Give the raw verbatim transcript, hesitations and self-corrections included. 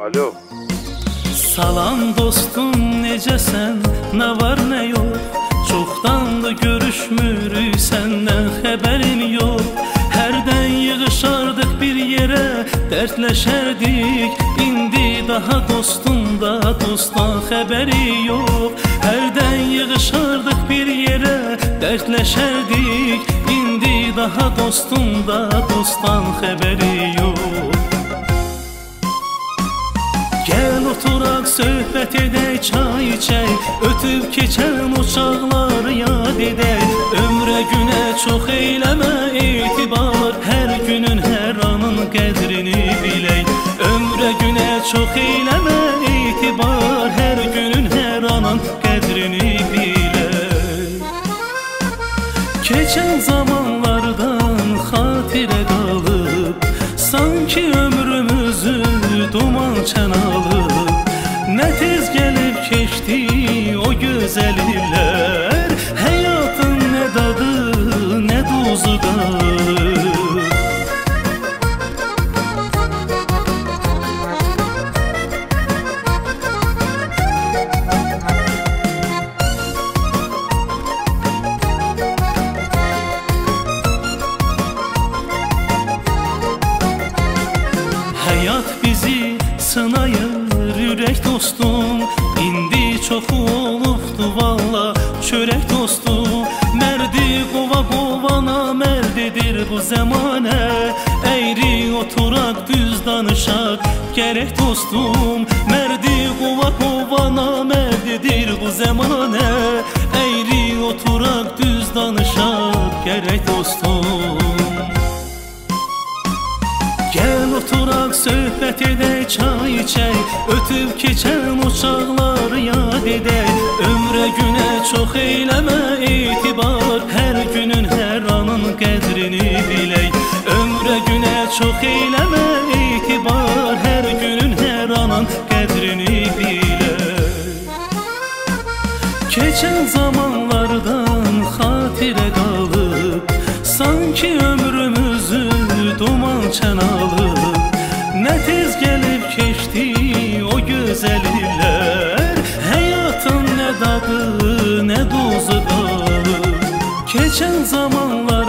Alo. Salam dostum, necəsən? Nə var nə yox? Çoxdandır görüşmürük, səndən xəbərin yox. Hərdən yığışardıq bir yerə, dərdləşərdik. İndi daha dostum da dostdan xəbəri yox. Hərdən yığışardıq bir yerə, dərdləşərdik. İndi daha dostum da dostdan xəbəri yox. Gəl oturaq, söhbət edək, çay içək, ötüb keçən uçaqları yad edək. Ömrə günə çox eyləmə etibar, hər günün hər anın qədrini bilək. Ömrə günə çox eyləmə etibar, hər günün hər anın qədrini bilək. Keçən zamanlardan xatirə qalıb, sanki ömrümüzü duman çənalıb. Nə tez gəlib keçdi o gözəl illər, həyatın nə dadı, nə duzu qalıb. Həyat bizi sınayır, ürək dostum. İndi çoxu olubdu valla çörək dostum. Mərdi qova qovana mərd edir bu zəmanə. Əyri oturaq, düz danışaq gərək dostum. Mərdi qova qovana mərd edir bu zəmanə. Əyri oturaq, düz danışaq gərək dostum. Gəl oturaq, söhbət edək, çay içək, ötüb keçən uçaqları yad edək. Ömrə günə çox eyləmə etibar, hər günün hər anın qədrini bilək. Ömrə günə çox eyləmə etibar, hər günün hər anın qədrini bilək. Keçən zamanlardan xatirə qalıb, sanki ömrümüzü duman çənalıb. Nə tez gəlib keçdi o gözəl illər, həyatın nə dadı, nə duzu qalıb. Keçən zamanlar